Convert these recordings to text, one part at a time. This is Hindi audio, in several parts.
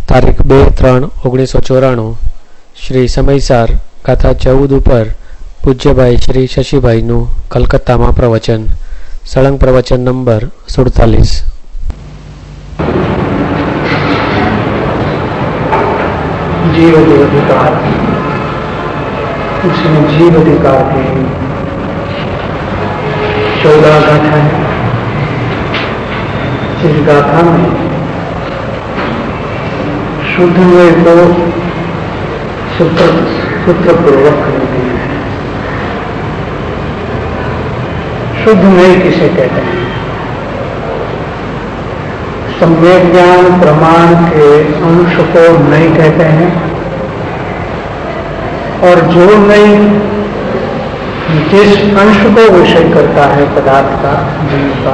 તારીખ 2-3-1994 શ્રી સમયસાર ગાથા 14 ઉપર પૂજ્યભાઈ શ્રી શશીભાઈનું કલકત્તામાં પ્રવચન, સળંગ પ્રવચન નંબર 47। जीव अधिकार, उसमें जीव अधिकार की 14 गाथा है। इस गाथा में शुद्ध में को सूत्रपूर्वक करती है। शुद्ध में किसे कहते हैं? सम्यक ज्ञान प्रमाण के अंश को नहीं कहते हैं, और जो नहीं जिस अंश को विषय करता है पदार्थ का, जीव का,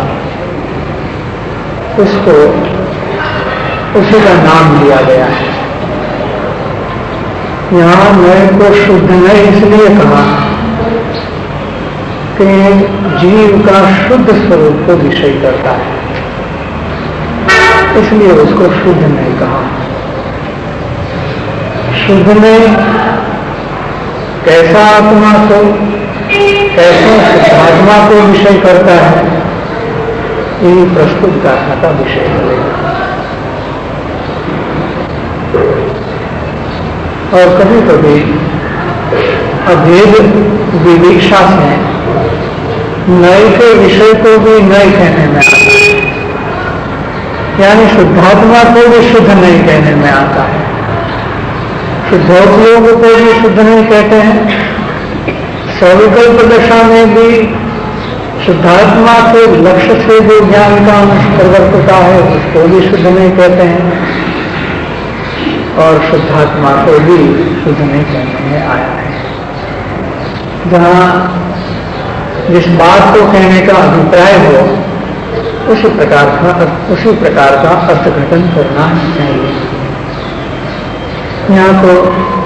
उसको उसी का नाम दिया गया है। यहाँ मैं को शुद्ध नहीं इसलिए कहा कि जीव का शुद्ध स्वरूप को विषय करता है, इसलिए उसको शुद्ध नहीं कहा। शुद्ध में कैसा आत्मा को, कैसा शुद्धात्मा को विषय करता है, ये प्रस्तुत गाथा का विषय बनेगा। और कभी कभी अभेद विवेक्षा से नए के विषय को भी नए कहने में आता है, यानी शुद्धात्मा को भी शुद्ध नहीं कहने में आता है, शुद्धोपयोग को भी शुद्ध नहीं कहते हैं। सविकल्प दशा में भी शुद्धात्मा के लक्ष्य से जो ज्ञान का अंश प्रवर्तता है उसको भी शुद्ध नहीं कहते हैं, और शुद्धात्मा को भी शुद्ध नहीं कहने में आया है। जहाँ जिस बात को कहने का अभिप्राय हो उसी प्रकार का अर्थघटन करना चाहिए। यहाँ को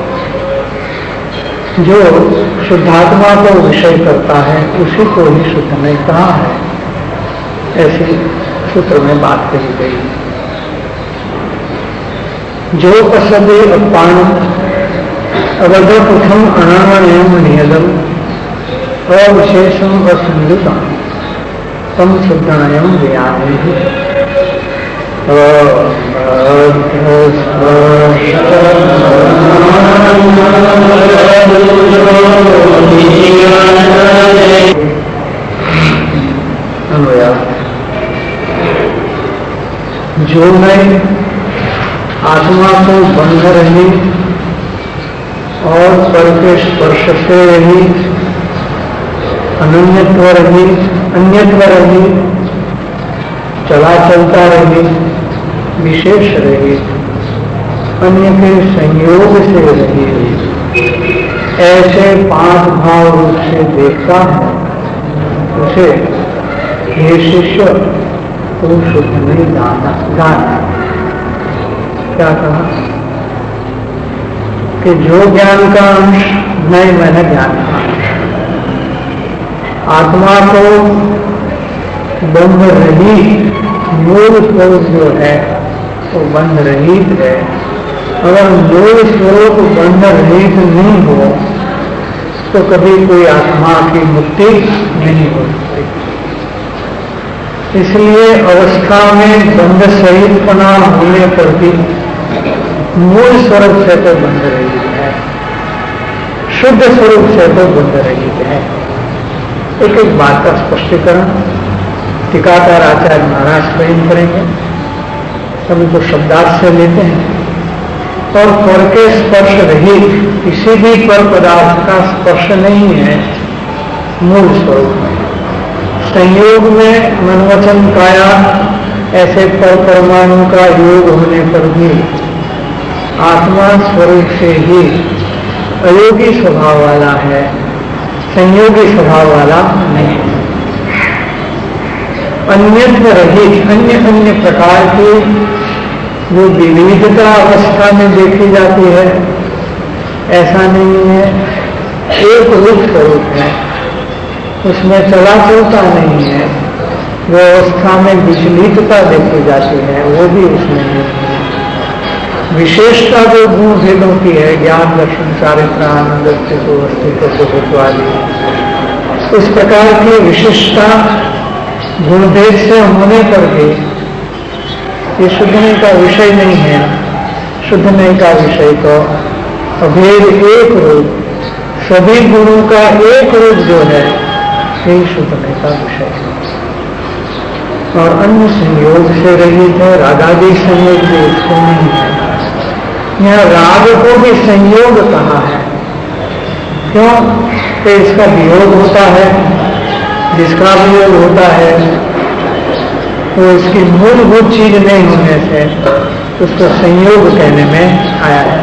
जो शुद्धात्मा को विषय करता है उसी को ही शुद्ध नहीं कहा है, ऐसी सूत्र में बात कही गई। जो असदे अपान अवधपुथम अनामयम नियदम अविशेषम असंयुतम तम शुद्धायम व्याधि। जो मैं आत्मा को बंध रही और पर के स्पर्श से रही, अन्यत्व रही, चला चलता रही, विशेष रही, अन्य के संयोग से रही, ऐसे 5 भाव रूप से देखता है, उसे हे शिष्य तू शुद्ध नहीं जाना। क्या कहा कि जो ज्ञान का अंश नहीं, मैंने ज्ञान का अंश, आत्मा को बंध रहित मूल स्वरूप जो है वो बंध रहित है। अगर मूल स्वरूप बंध रहित नहीं हो तो कभी कोई आत्मा की मुक्ति नहीं हो सकती। इसलिए अवस्था में बंध सहित पना होने पर भी मूल स्वरूप से तो बंध रहित है, शुद्ध स्वरूप से तो बंध रहित है। एक एक बात का स्पष्टीकरण टीकाकार आचार्य महाराज स्वयं करेंगे। सभी को शब्दार्थ से लेते हैं। और पर के स्पर्श रहित किसी भी पर पदार्थ का स्पर्श नहीं है मूल स्वरूप में। संयोग में मनवचन काया ऐसे पर परमाणु का योग होने पर भी आत्मा स्वरूप से ही अयोगी स्वभाव वाला है, संयोगी स्वभाव वाला नहीं। अन्यत्र रहित अन्य प्रकार की जो विविधता अवस्था में देखी जाती है ऐसा नहीं है, एक रूप स्वरूप है, उसमें चला चलता नहीं है। व्यवस्था में विचलितता देखी जाती है, वो भी उसमें नहीं है। विशेषता जो गुण भेदों की है, ज्ञान दर्शन चारित्र आनंद अस्तित्व आदि, इस प्रकार की विशिष्टता गुणभेद से होने पर भी ये शुद्धने का विषय नहीं है। शुद्धने का विषय तो अभेद एक रूप, सभी गुणों का एक रूप जो है, यही शुद्धने का विषय है। और अन्य संयोग से रहित है, रागादि संयोग भी इसको नहीं है। यहाँ राग को भी संयोग कहा है। क्यों? कि इसका वियोग होता है, जिसका वियोग होता है तो इसकी मूलभूत चीज नहीं होने से उसको संयोग कहने में आया है।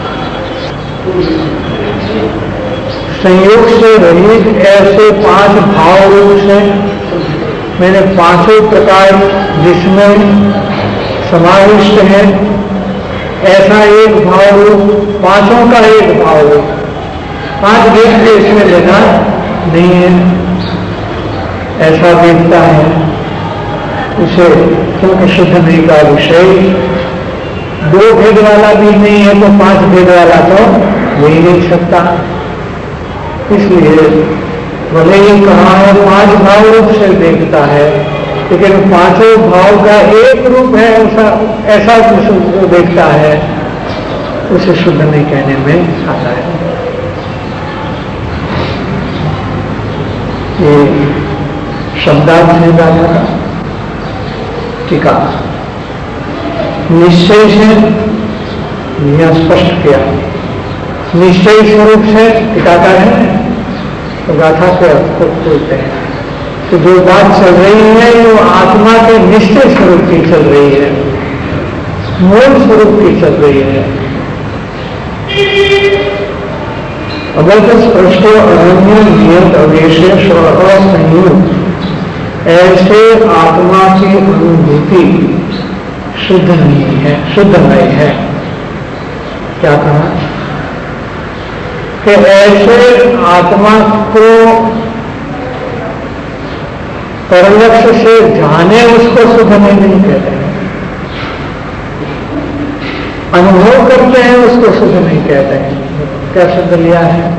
संयोग से रहित ऐसे 5 भाव रूप से मैंने 5 प्रकार जिसमें समाविष्ट है, ऐसा एक भाव रूप, 5 का एक भाव रूप, 5 भेद के इसमें लेना नहीं है, ऐसा देखता है उसे, क्योंकि शुद्ध नहीं का विषय 2 भेद वाला भी नहीं है, तो 5 भेद वाला तो हो ही नहीं सकता। इसलिए भले ही कहा है 5 भाव रूप से देखता है, लेकिन 5 भाव का एक रूप है, ऐसा देखता है, उसे शुद्ध नहीं कहने में आता है। ये शब्दार्थ है गाथा का। टीका निश्चय से यह स्पष्ट किया, निश्चय स्वरूप से टीकाकार है तो गाथा के अर्थ को खोलते हैं। तो जो बात चल रही है वो आत्मा के निश्चय स्वरूप की चल रही है, मूल स्वरूप की चल रही है। अगर तो स्पष्ट अनन्य नियत अवेशेष और असंयुक्त ऐसे आत्मा की अनुभूति शुद्ध नहीं है, शुद्ध नहीं है। क्या कहा कि ऐसे आत्मा को परलक्ष्य से जाने उसको शुद्ध नहीं कहते हैं, अनुभव करते हैं उसको शुद्ध नहीं कहते हैं। क्या शब्द लिया है?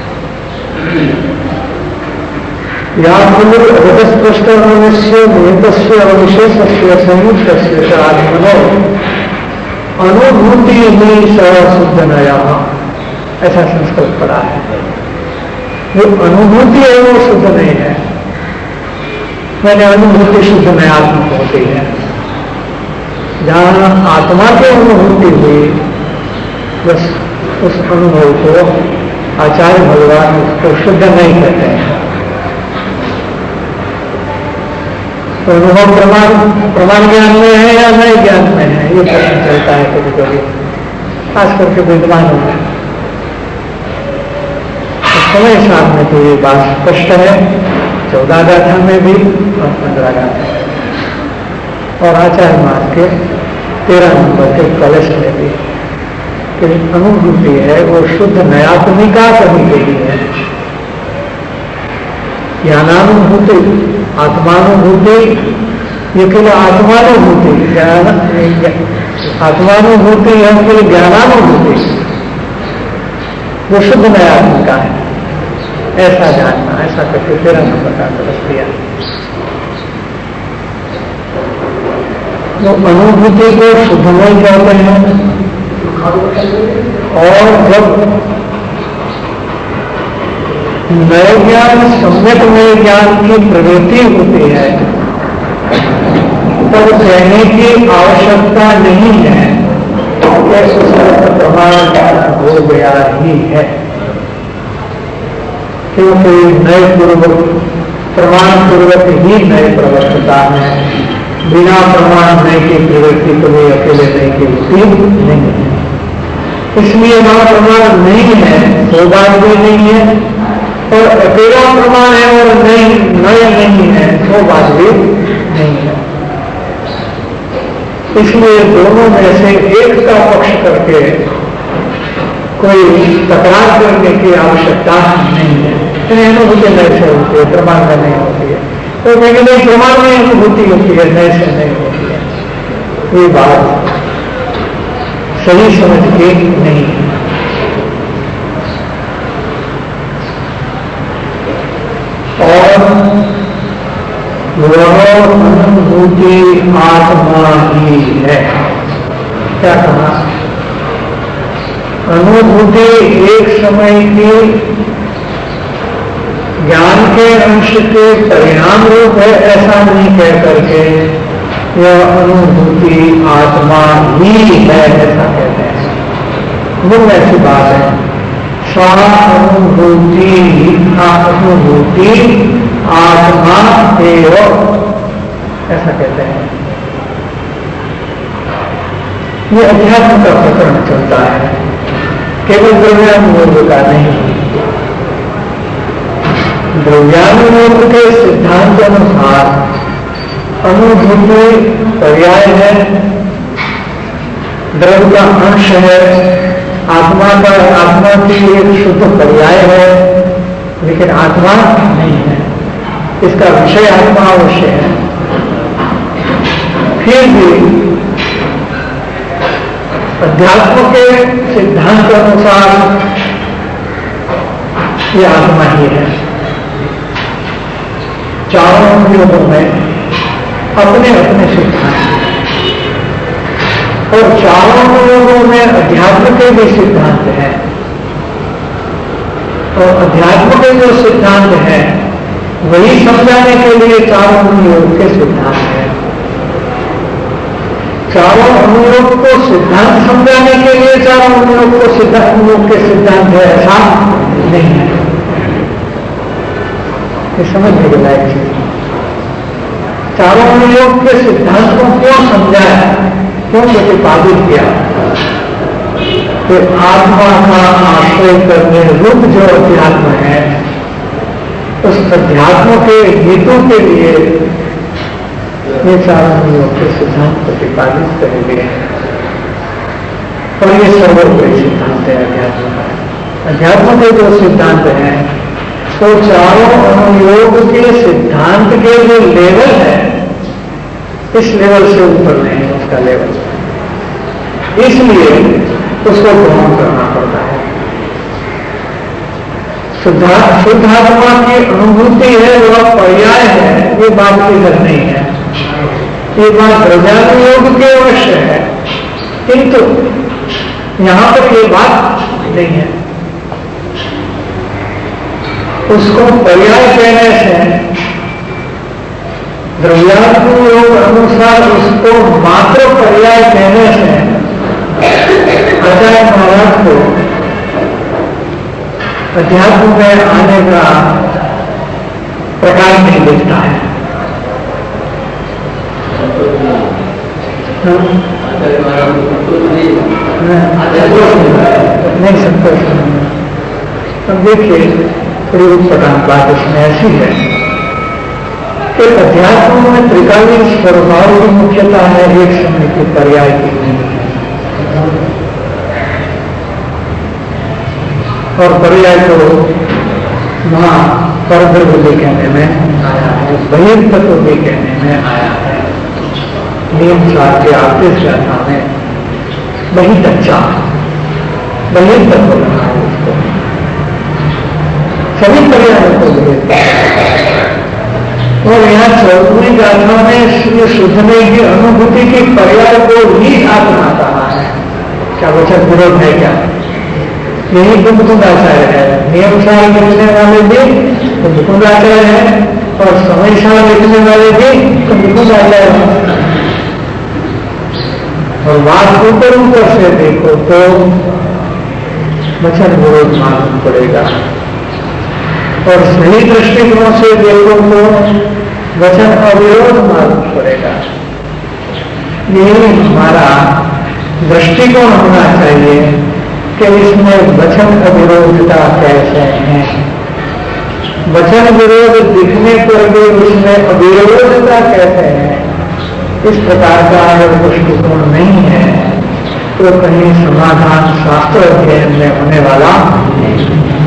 या पुनर्स्पष्ट मनुष्य नियतस्य अविशेषस्य संयुक्तस्य आत्मनो अनुभूति ही शुद्ध नया, ऐसा संस्कृत पढ़ा है। जो अनुभूति है वो शुद्ध नहीं है, मैंने अनुभूति शुद्ध नयात्मक होती है। जहां आत्मा की अनुभूति हुई, बस उस अनुभव को आचार्य भगवान उसको शुद्ध नहीं कहते हैं। तो अनुभव प्रमाण ज्ञान में है या नए ज्ञान में है, ये प्रश्न चलता है कभी कभी, खास करके विद्वानों में। तो समय सामने तो ये बात स्पष्ट है, 14 गाथा में भी और 15 गाथा में, और आचार्य मार्ग के 13 नंबर के कलश में भी कि अनुभूति है वो शुद्ध नयात्मिका कभी गई है। ज्ञानानुभूति, आत्मानुभूति, ये केवल आत्मानुभूति, आत्मानुभूति है केवल ज्ञानानुभूति, वो शुद्ध नयात्मिका है, ऐसा जानना, ऐसा करके 13 नंबर का कलश दिया। तो अनुभूति को शुद्ध नहीं कहते हैं, और जब नए ज्ञान, सम्यक नए ज्ञान की प्रवृत्ति होती है तब कहने की आवश्यकता नहीं है कि उसका प्रमाण हो गया ही है, क्योंकि नए पूर्वक प्रमाण पूर्वक ही नए प्रवर्तता है। बिना प्रमाण नए की प्रवृत्ति कभी अकेले नए की होती नहीं है। इसलिए वहां प्रमाण नहीं है, दो बात भी नहीं है, और अकेला प्रमाण है और नए नहीं है, दो बात भी नहीं है। इसलिए दोनों में से एक का पक्ष करके कोई तकरार करने की आवश्यकता नहीं है। अनुभूति नए से होती है, प्रमाण में नहीं होती है। तो कहेंगे नहीं, प्रमाण में अनुभूति होती है, नए से नहीं होती है। ये बात सही समझ के नहीं। और वह अनुभूति आत्मा ही है। क्या कहा? अनुभूति एक समय की ज्ञान के अंश के परिणाम रूप है, ऐसा नहीं कह करके यह अनुभूति आत्मा ही है ऐसा कहते हैं। वो ऐसी बात है। स्वानुभूति अनुभूति आत्मा एव ऐसा कहते हैं। ये अध्यात्म का प्रकरण चलता है, केवल द्रव्यानुयोग का नहीं। द्रव्यानुयोग के सिद्धांत अनुसार अनुभूति पर्याय है, द्रव्य का अंश है, आत्मा की एक शुद्ध पर्याय है, लेकिन आत्मा नहीं है। इसका विषय आत्मा अवश्य है। फिर भी अध्यात्म के सिद्धांत के अनुसार ये आत्मा ही है। चारों अनुयोगों में अपने अपने सिद्धांत, और चारों अनुयोगों में अध्यात्म के भी सिद्धांत हैं। और अध्यात्म के जो सिद्धांत हैं वही समझाने के लिए चारों अनुयोग के सिद्धांत हैं। चारों अनुयोग को सिद्धांत समझाने के लिए चारों अनुयोग को अनुयोग के सिद्धांत है ऐसा नहीं है। ये समझने के लायक चीज। चारों अनुयोग के सिद्धांत को क्यों समझाया, क्यों प्रतिपादित किया? कि आत्मा का आश्रय करने रूप जो अध्यात्म है, उस अध्यात्म के हेतु के लिए ये चारों अनुयोग के सिद्धांत प्रतिपादित करे गए हैं। और ये सर्वोपरि सिद्धांत है अध्यात्म का। अध्यात्म के जो सिद्धांत हैं तो चारों अनुयोग के सिद्धांत के जो लेवल है, इस लेवल से ऊपर नहीं है उसका लेवल, इसलिए उसको ग्रहण करना पड़ता है। शुद्ध आत्मा की अनुभूति है, वह पर्याय है, ये बात क्लियर नहीं है। ये बात द्रव्यानुयोग के अवश्य है, किंतु यहां पर ये बात नहीं है। उसको पर्याय कहने से, द्रव्यानुयोग अनुसार उसको मात्र पर्याय कहने से आचार्य महाराज को अध्यात्म में आने का प्रकार नहीं दिखता है। नहीं, संतोष नहीं। अब देखिए, थोड़ी उत्पटान बात इसमें ऐसी है कि अध्यात्म में त्रिकालीन स्वभाव की मुख्यता है, एक समय की पर्याय की नहीं है। और पर्याय को वहां परद्रव्य भी कहने में आया है, बहिर्तत्व भी कहने में आया है। नियम 4 के आखिरी व्याख्या में बहिर्तच्चा बहिर्तत्व कहा है उसको। सभी पर्यायों को लेते हैं। और यहाँ 14वीं गाथा में शुद्धने की अनुभूति के पर्याय को ही आत्मा कहा है। क्या वचन विरोध है क्या? यही कुंदकुंदाचार्य है। नियम सार लिखने वाले भी कुंदकुंदाचार्य है, और समय सार लिखने वाले भी कुंदकुंदाचार्य है। और बात ऊपर से देखो तो वचन विरोध मालूम पड़ेगा, और सही दृष्टिकोण से देखो तो वचन अविरोध मालूम पड़ेगा। यही हमारा दृष्टिकोण होना चाहिए कि इसमें वचन अविरोधता कैसे है। वचन विरोध दिखने पर भी उसमें अविरोधता कैसे है, इस प्रकार का अगर दृष्टिकोण नहीं है तो कहीं समाधान शास्त्र अध्ययन में होने वाला नहीं।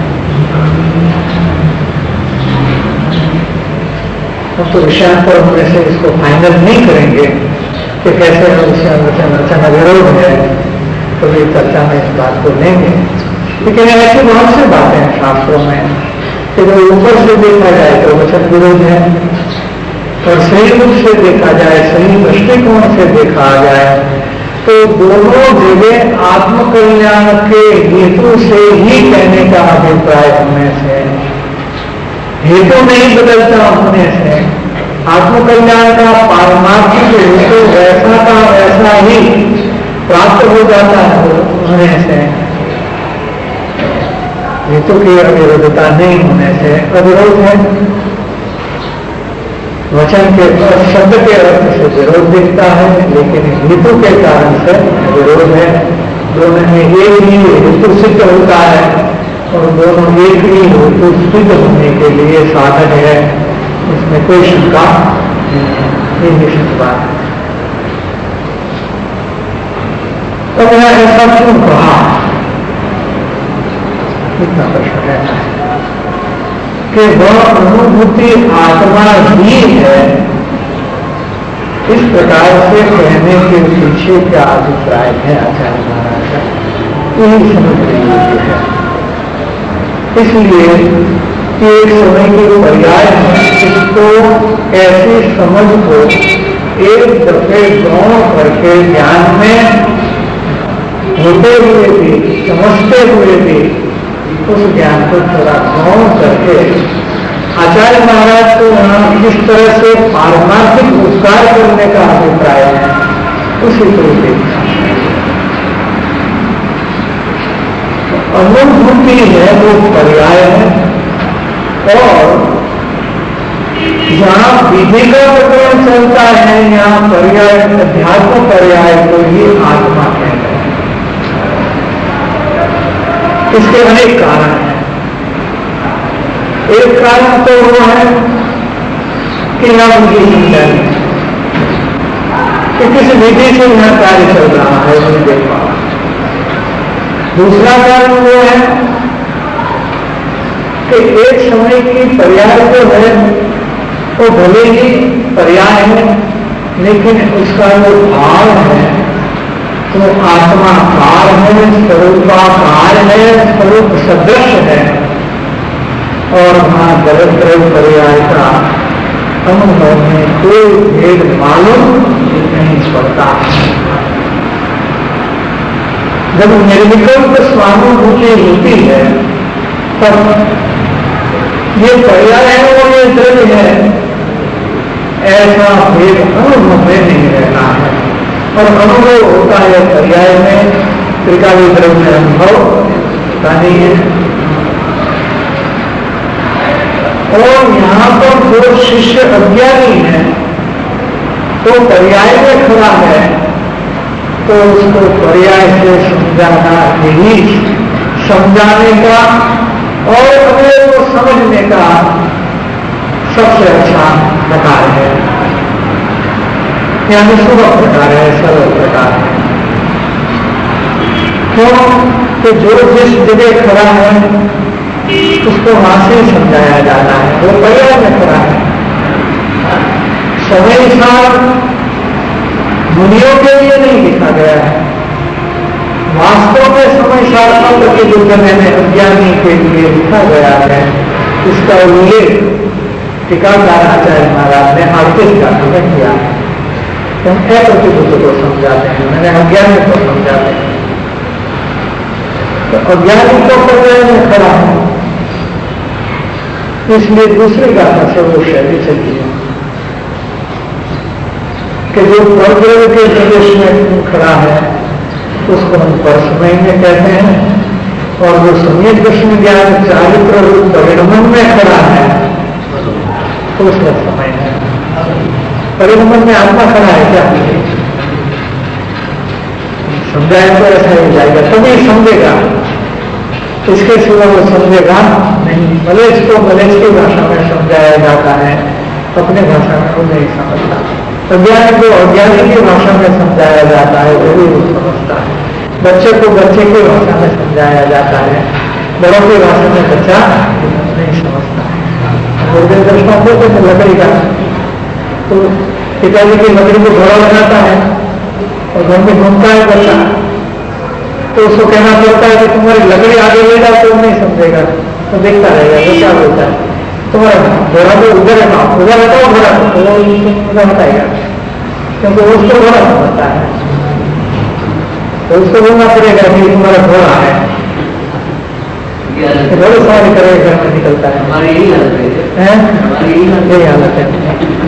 हम तो विषयांतर होने से इसको फाइनल नहीं करेंगे कि कैसे वचन अविरोध है। तो थोड़ी चर्चा में इस बात को लेंगे। लेकिन ऐसी बहुत सी बातें हैं शास्त्रों में कि जो ऊपर से देखा जाए तो वचन विरोध है, और सही रूप से देखा जाए, सही दृष्टिकोण से देखा जाए तो दोनों जगह आत्मकल्याण के हेतु से ही कहने का अभिप्राय होने से, हेतु नहीं बदलता होने से, आत्मकल्याण का पारमार्थिक हेतु वैसा का वैसा ही प्राप्त हो जाता है होने से, हेतु की अविरोधता नहीं होने से अविरोध है। वचन के शब्द के अर्थ से विरोध दिखता है, लेकिन हेतु के कारण से विरोध है। दोनों में एक ही हेतु सिद्ध होता है और दोनों एक ही हेतु सिद्ध होने के लिए साधन है, इसमें कोई शंका नहीं, निश्चित बात है। तो मैं ऐसा क्यों कहा, इतना प्रश्न है कि वह अनुभूति आत्मा ही है, इस प्रकार से कहने के पीछे क्या अभिप्राय है आचार्य महाराज का, यही समझ है। इसलिए एक समय के पर्याय है, इसको ऐसी समझ को एक दफे गौण करके ज्ञान में होते हुए भी, समझते हुए भी उस ज्ञान को थोड़ा गौण करके आचार्य महाराज को वहां किस तरह से पारमार्थिक उपकार करने का अभिप्राय है, उसी को देखा। अनुभूति है वो पर्याय है, और जहां विधि का प्रकरण चलता है यहाँ पर्याय, अध्यात्म पर्याय को ही आत्मा कहते हैं। इसके अनेक कारण हैं। एक कारण तो वो है कि यहाँ विधि समझानी, कि किस विधि से यहाँ कार्य चल रहा है नहीं देख पा। दूसरा कारण वो है कि एक समय की पर्याय तो है, वो भले ही पर्याय है, लेकिन उसका जो भाव है तो आत्माकार है, स्वरूपाकार है, स्वरूप सदृश है, और वहां गलत पर्याय का अनुभव में कोई भेद मालूम नहीं पड़ता। जब निर्विकल्प स्वानुभूति होती है तब ये पर्याय है और ये द्रव्य है, ऐसा भेद अनुभव में नहीं रहता है, और अनुभव होता है पर्याय में, त्रिकाली द्रव्य में अनुभव होता नहीं है। और यहाँ पर जो शिष्य अज्ञानी है तो पर्याय में खड़ा है, तो उसको पर्याय से समझाना ही समझाने का और अगले को समझने का सबसे अच्छा प्रकार है, यानी सुलभ प्रकार है, सरल प्रकार है। क्यों कि जो जिस जगह खड़ा है उसको वहां से समझाया जाता है, वो पर्याय में खड़ा है। समय सार मुनियों के लिए नहीं लिखा गया है, वास्तव में समय सार अंत के जो समय में अज्ञानी के लिए लिखा गया है, इसका उल्लेख टीकाकार आचार्य महाराज ने आर्थिक का किया है। हम अप्रतिबुद्ध को समझाते हैं, मैंने अज्ञानी को समझाते हैं, तो अज्ञानी को पर्याय में खड़ा है, इसलिए दूसरी गाथा से वो शैली चली है कि जो परद्रव्य के प्रदेश में खड़ा है उसको हम परसमय में कहते हैं, और जो सम्यक दर्शन ज्ञान चारित्र रूप परिणमन में खड़ा है तो उसका समय है। परिणमन में आत्मा खड़ा है क्या, समझाए तो ऐसा ही जाएगा, तभी समझेगा, इसके सिवा वो समझेगा नहीं। भले इसको भले की भाषा में समझाया जाता है, अपने भाषा में वो नहीं समझता। अज्ञानी को अज्ञानी की भाषा में समझाया जाता है, वो भी वो समझता है। बच्चे को बच्चे की भाषा में समझाया जाता है, बड़ों की भाषा में बच्चा नहीं समझता है। गुरुदेव दर्शन होते हैं लकड़ी का, तो पिताजी की लकड़ी को घोड़ा लगाता है और घर में घूमता है बच्चा, तो उसको कहना पड़ता है कि तुम्हारी लकड़ी आगे ले जाओ तो नहीं समझेगा, तो देखता रहेगा वो क्या बोलता है। तुम्हारा घोड़ा तो उधर हटाओ, उधर हटाओ घोड़ा, तो वो उधर हटाएगा, क्योंकि उसको घोड़ा समझता है। तो उसको बोलना पड़ेगा कि तुम्हारा घोड़ा है, घोड़े सवारी करेगा, घर में निकलता है। हमारी यही हालत है, हमारी यही हालत है।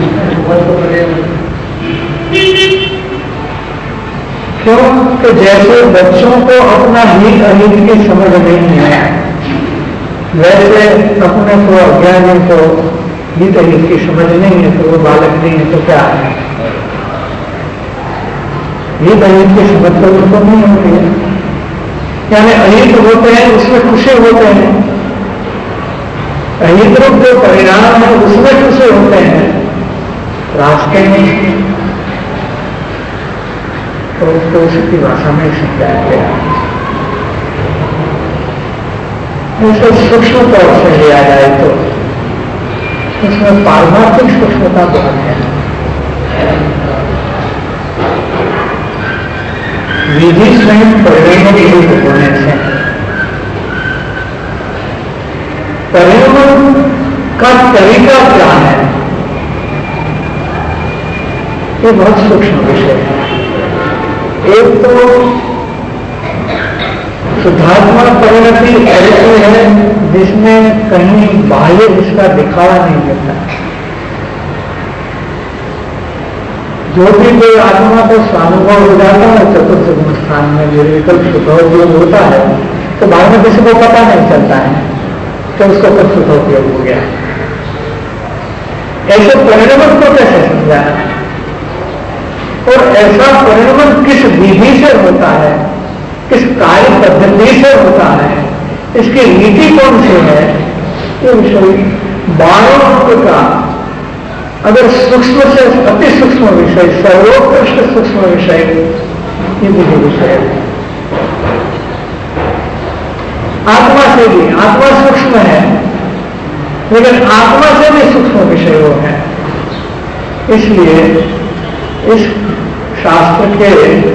क्यों कि जैसे बच्चों को अपना हित अहित की समझ नहीं है, वैसे अपने को अज्ञानी को हित अहित की समझ नहीं है, तो वो बालक नहीं है तो क्या है। हित अहित की समझ तो उनको नहीं होती है, यानी अहित होते हैं उसमें खुशी होते हैं, अहित रूप जो परिणाम है उसमें खुशी होते हैं, रास्ते में तो उसको उसकी भाषा में समझाया गया। ऐसे सूक्ष्म तौर से लिया जाए तो उसमें पारमार्थिक सूक्ष्मता बहुत है। विधि स्वयं परिणाम रूप होने से परिणाम का तरीका क्या है, ये बहुत सूक्ष्म विषय है। एक तो शुद्धात्मा परिणति ऐसी है जिसमें कहीं बाह्य इसका दिखावा नहीं मिलता। जो भी कोई आत्मा को स्वानुभव हो जाता है चतुर्थ गुण स्थान में निर्विकल्प सुखोपयोग होता है, तो बाद में किसी को पता नहीं चलता है कि उसको कब सुखोपयोग हो गया। ऐसे परिणाम को कैसे समझाना, और ऐसा परिणाम किस विधि से होता है, किस कार्य पद्धति से होता है, इसकी नीति कौन सी है, ये विषय 12 अंक का अगर सूक्ष्म से अति सूक्ष्म विषय, सर्वोत्कृष्ट सूक्ष्म विषय ये विधि विषय है। आत्मा से भी, आत्मा सूक्ष्म है लेकिन आत्मा से भी सूक्ष्म विषय वो है। इसलिए इस शास्त्र के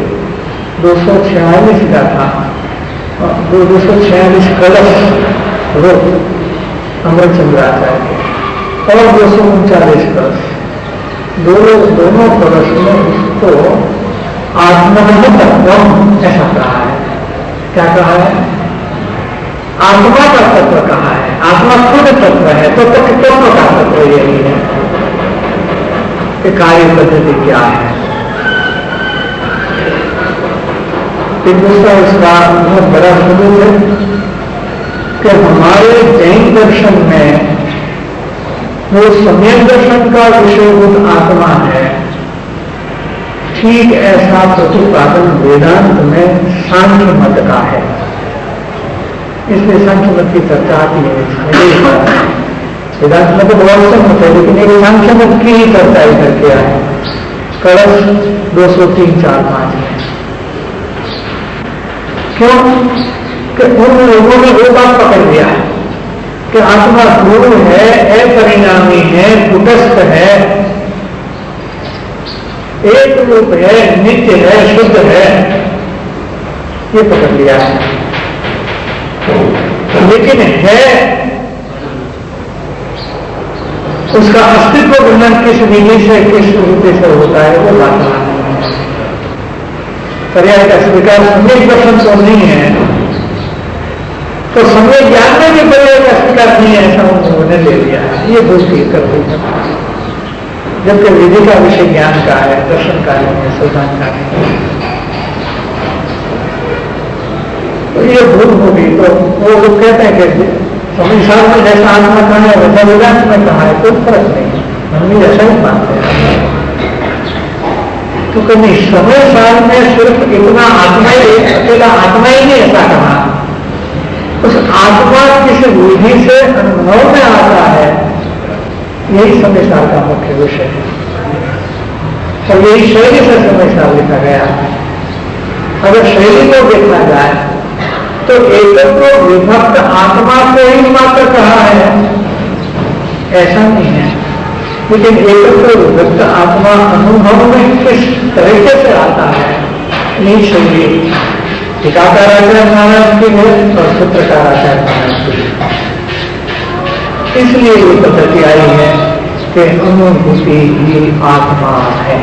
246 का था, 246 कलश रूप अमृत चंद्राचार्य और 239 कलश, दोनों कलश में उसको आत्मतत्व ऐसा कहा है। क्या कहा है? आत्मा का तत्व कहा है। आत्मा खुद तत्व है, तो तत्व का तत्व यही है कि कार्य पद्धति क्या है। एक दूसरा इसका बहुत बड़ा सबूत है कि हमारे जैन दर्शन में वो सम्यक दर्शन का विषयभूत आत्मा है, ठीक ऐसा प्रतिपादन वेदांत में सांख्य मत का है। इसलिए सांख्य मत की चर्चा आती है। वेदांत में तो बहुत से मत है, लेकिन एक सांख्य मत की ही चर्चा इधर किया है। कलश 203, 4, 5 में क्यों कि उन लोगों ने वो बात पकड़ लिया है कि आत्मा ध्रुव है, अपरिणामी है, कुटस्थ है, एक रूप है, नित्य है, शुद्ध है, ये पकड़ लिया है। लेकिन है उसका अस्तित्व वर्णन किस विधि से, किस रूप से होता है, वो बात है। पर्याय का स्वीकार सम्यक दर्शन तो नहीं है, तो सम्यक ज्ञान में भी पर्याय का स्वीकार नहीं है, ऐसा उन्होंने ले लिया है। ये भूल ठीक कर दी है, जबकि विधि का विषय ज्ञान का है, दर्शन का है, सिद्धांत का है। तो ये भूल होगी। तो वो लोग कहते हैं कि संसार में जैसा आत्मा कहा है वैसा वेदांत में कहा है, कोई फर्क नहीं, हम भी ऐसा ही मानते हैं। तो कभी समय साल में सिर्फ इतना आत्मा ही, अकेला आत्मा ही नहीं ऐसा कहा, उस आत्मा किस विधि से अनुभव में आता है, यही समय साल का मुख्य विषय है। और यही शैली से समय साल लिखा गया है। अगर शैली को देखा जाए तो एकत्व विभक्त आत्मा को ही मात्र कहा है, ऐसा नहीं है। लेकिन एकत्व विभक्त आत्मा अनुभव में किस तरीके से आता है, यही शैली टीकाकाराचार्य महाराज की है और सूत्रकाराचार्य महाराज की है। इसलिए ये पद्धति आई है कि अनुभूति ही आत्मा है,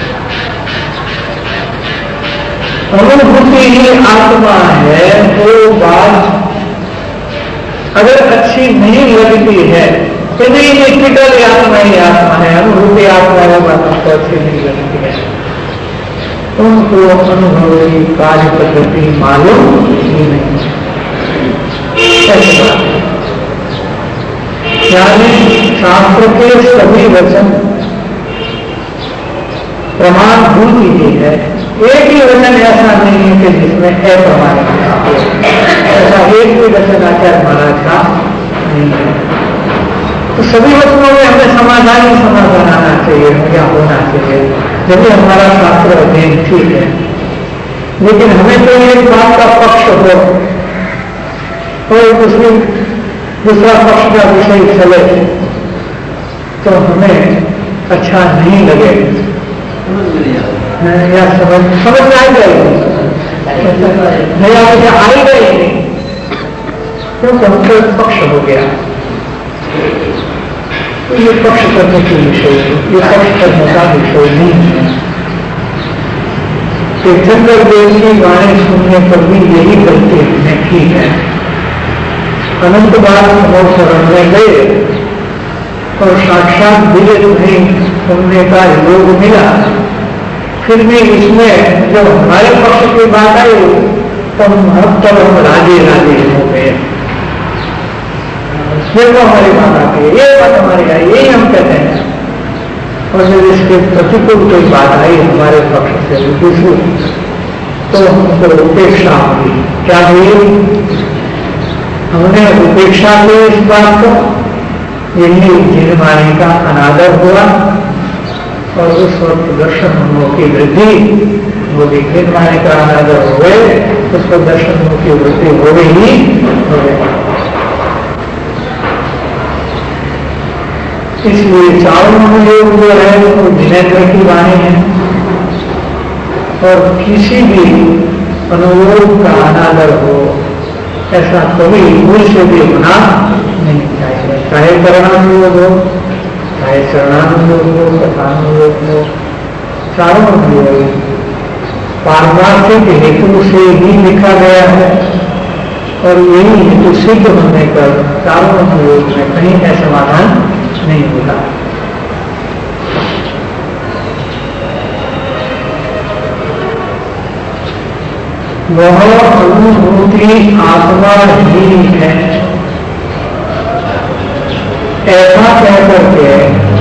अनुभूति ही आत्मा है। वो बात अगर अच्छी नहीं लगती है तो नहीं, ये केवल आत्मा ही आत्मा है, अनुभूति आत्मा है, बात हमको अच्छी नहीं लगती है, उनको अनुभव की कार्य पद्धति मालूम ही नहीं है। यानी शास्त्र के सभी वचन प्रमाणभूत ही है, एक ही वचन ऐसा नहीं है कि जिसमें अप्रमाणित है, ऐसा एक भी वचन आचार्य महाराज का नहीं है। तो सभी वचनों में हमें समाधान ही समाधान आना चाहिए या होना चाहिए, यदि हमारा शास्त्र अध्ययन ठीक है। लेकिन हमें तो एक बात का पक्ष हो और दूसरा पक्ष का विषय चले तो हमें अच्छा नहीं लगे, या समझ में आ जाएगी, नया मुझे आएगा ही नहीं, क्योंकि हमको पक्ष हो गया। तो ये पक्ष करने के विषय, ये पक्ष करने का विषय नहीं है। तीर्थंकर देव की वाणी सुनने पर भी यही गलती हमने की है। अनंत बार बहुत शरण में गए और साक्षात दिव्य नहीं सुनने का योग मिला, फिर भी इसमें जब हमारे पक्ष की बात आई तो हम राजी हो गए। फिर वो हमारी बात आती है, ये बात हमारी आई, यही हम कहते हैं। और जब इसके प्रतिकूल कोई बात आई हमारे पक्ष से दूसरी, तो हमको उपेक्षा हुई। क्या हुई? हमने उपेक्षा की इस बात को, यही जिनवाणी का अनादर हुआ और उस वक्त दर्शन की वृद्धि हो गई। जिनवाणी का अनादर हो गए उसको दर्शन की वृद्धि हो गई ही हो गई। इसलिए चारों योग जो है वो जिनेन्द्र की वाणी है और किसी भी अनुयोग का अनादर हो ऐसा कभी मूल से भी होना नहीं चाहिए। चाहे करणानुयोग हो, चाहे शरणानुयोग हो, कथानुयोग हो, चारों अनुयोग पारमार्थिक हेतु से ही लिखा गया है और यही हेतु सिद्ध होने पर चारों अनुयोग में कहीं का समाधान नहीं होता। वह अनुभूति आत्मा ही है ऐसा कहकर के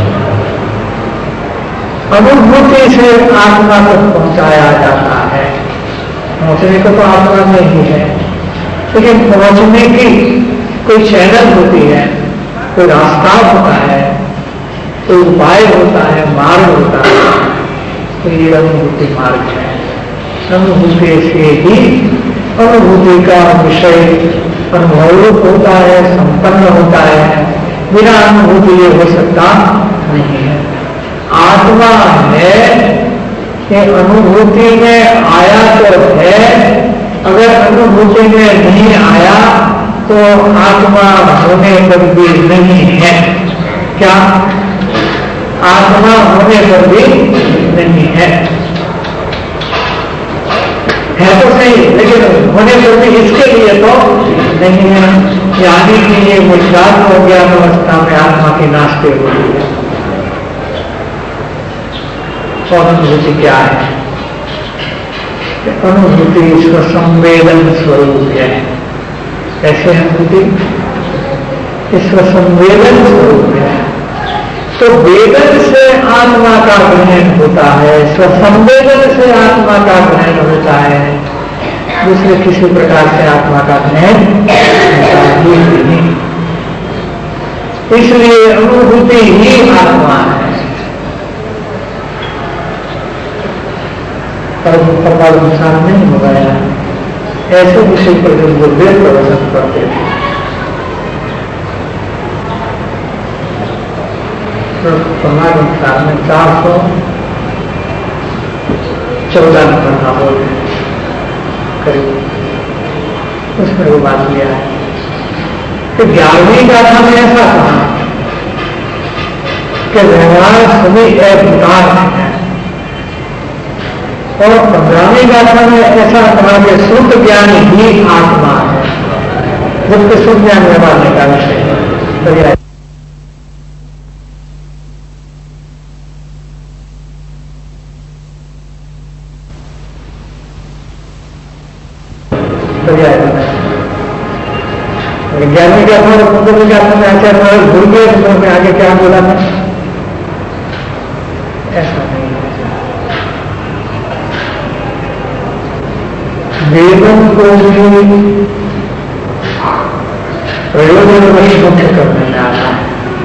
अनुभूति से आत्मा तक पहुंचाया जाता है। पहुंचने को तो आत्मा में ही है, लेकिन पहुंचने की कोई चैनल होती है, कोई रास्ता होता है, कोई उपाय होता है, मार्ग होता है, तो ये अनुभूति मार्ग है। अनुभूति से ही अनुभूति का विषय अनुभव होता है, संपन्न होता है। बिना अनुभूति ये हो सकता नहीं है। आत्मा है कि अनुभूति में आया तो है, अगर अनुभूति में नहीं आया तो आत्मा होने पर भी नहीं है। क्या? आत्मा होने पर भी नहीं है तो सही, लेकिन होने पर भी इसके लिए तो नहीं है। यानी कि ये मुझात हो गया अवस्था में आत्मा की नाशते होती है। तो अनुभूति क्या है? अनुभूति इसका संवेदन स्वरूप है। कैसे अनुभूति? इसका संवेदन स्वरूप है। तो वेदन से आत्मा का ग्रहण होता है, संवेदन से आत्मा का ग्रहण होता है, दूसरे किसी प्रकार से आत्मा का ग्रहण होता ही नहीं। इसलिए अनुभूति ही आत्मा है। पर प्रकार अनुसार नहीं हो गया। ऐसे विषय पर जो गुरुदेव प्रवचन करते थे तो समाज अनुसार में 414 नंबर का बोल करीब उसमें वो बात लिया है कि 11वीं गाथा में ऐसा कहा कि व्यवहार सभी अवतार हैं, और 15वीं गाथा में ऐसा कहा कि शुद्ध ज्ञान ही आत्मा है, जबकि शुद्ध ज्ञान व्यवहार का विषय है। ग्यारहवीं गाथा और 15वीं गाथा में आचार्य महाराज भूल गए, तो मैं आगे क्या बोला था, ऐसा नहीं है। वेदों को भी प्रयोजन वही मुख्य करने में आता है,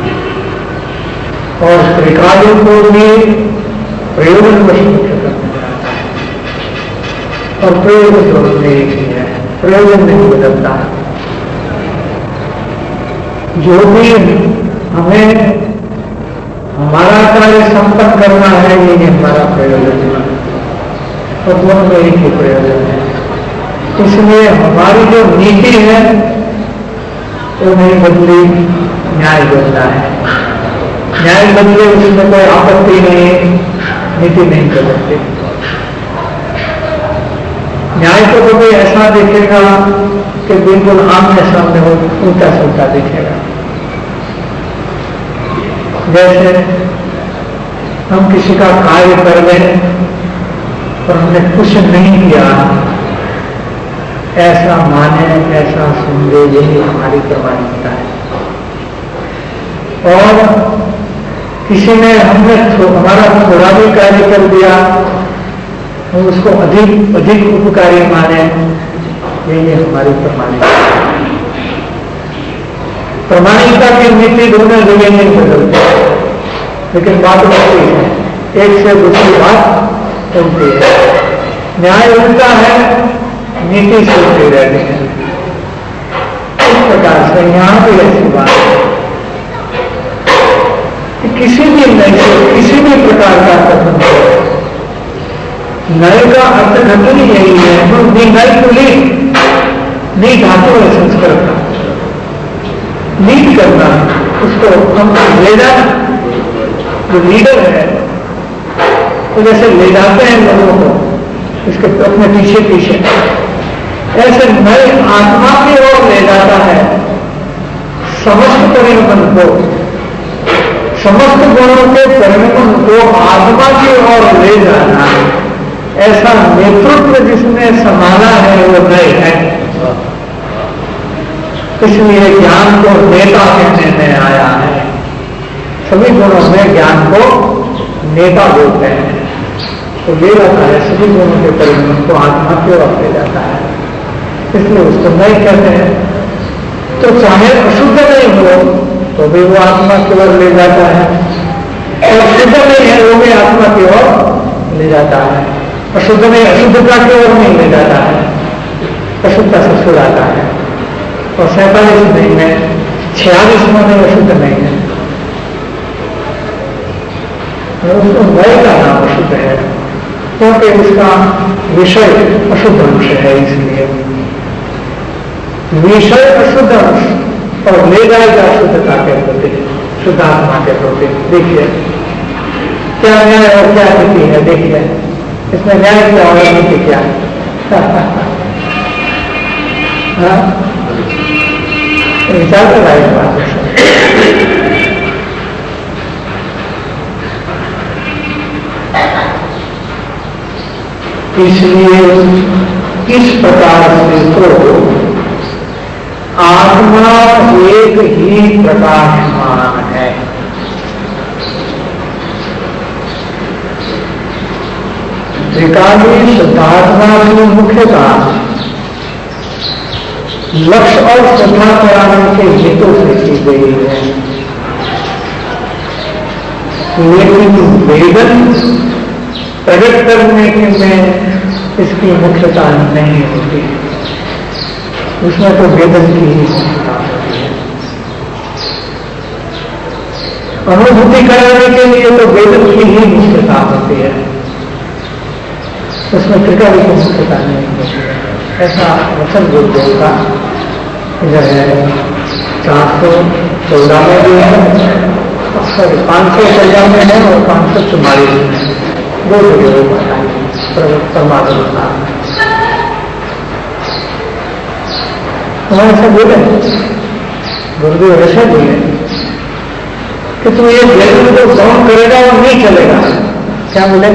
और त्रिकालों को भी प्रयोजन वही मुख्य करने में आता है, और प्रयोजन दोनों में एक ही है, प्रयोजन नहीं बदलता है। जो भी हमें हमारा कार्य संपन्न करना है, ये हमारा प्रयोजन है, और दोनों में एक ही प्रयोजन है। इसलिए हमारी जो नीति है वो नहीं बदली, न्याय बदला है। न्याय बदले उसमें कोई आपत्ति नहीं, नीति नहीं बदलती। न्याय को तो कोई ऐसा देखेगा कि बिल्कुल आमने सामने हो, उल्टा सुलटा दिखेगा। जैसे हम किसी का कार्य कर लें और हमने कुछ नहीं किया, ऐसा माने, ऐसा समझे, यही हमारी प्रामाणिकता है। और किसी ने हमने हमारा थोड़ा भी कार्य कर दिया, हम उसको अधिक अधिक उपकारी माने, यही हमारी प्रामाणिकता है। प्रामाणिकता की नीति दोनों जगह नहीं बदलती, लेकिन बात होती है, एक से दूसरी बात होती है। न्याय उल्टा है, नीति सुनती रहती है। इस प्रकार से यहां भी ऐसी बात है कि किसी भी नए किसी भी प्रकार का कथन हो, नए का अर्थघटन ही यही है। तो नई कुली नी धातु है संस्कृत का, लीड करना, उसको हम ले जाना। जो लीडर है तो जैसे ले जाते हैं लोगों को इसके अपने पीछे पीछे, ऐसे नए आत्मा की ओर ले जाता है। समस्त परिणमन को, समस्त गुणों के परिणमन को आत्मा की ओर ले जाना, ऐसा नेतृत्व जिसने संभाला है वो नए है। इसलिए ज्ञान को नेता कहने में आया है। सभी गुणों में ज्ञान को नेता बोलते हैं, तो ले जाता है सभी गुणों के परिणाम को आत्मा की ओर ले जाता है, इसलिए उसको नहीं कहते हैं। तो चाहे अशुद्ध नहीं हो तो भी वो आत्मा की ओर ले जाता है, और शुद्ध नहीं है वो भी आत्मा की ओर ले जाता है। अशुद्ध नहीं अशुद्धता की ओर नहीं ले जाता है, अशुद्धता से छुड़ाता है। और 47 नहीं है, 46 में अशुद्ध नहीं है, उसको नए का नाम अशुद्ध है, क्योंकि उसका विषय अशुद्ध अंश है। इसलिए विषय अशुद्ध अंश और ले जाएगा शुद्धता के प्रति, शुद्धात्मा के प्रति। देखिए क्या न्याय और क्या नीति है, देखिए इसमें न्याय क्या और नीति क्या है। विचार कर रहा है बात। इसलिए इस प्रकार से तो आत्मा एक ही प्रकाशमान है। त्रिकाली शुद्धात्मा की मुख्यता लक्ष्य और श्रद्धा कराने के हेतु से की गई है, लेकिन वेदन प्रकट करने के में इसकी मुख्यता नहीं होती। उसमें तो वेदन की ही मुख्यता होती है। अनुभूति कराने के लिए तो वेदन की ही मुख्यता होती है। उसमें त्रिकाल की मुख्यता नहीं होती है। ऐसा वचन गुरुदेव का जो है 414 में भी है, सॉरी 514 में है और 544 में है, दो जगह बताइए परमात्मा। हमारे सब बोले गुरुदेव ऐसा बोले कि तू ये जरूर तो गौन करेगा और नहीं चलेगा। क्या बोले?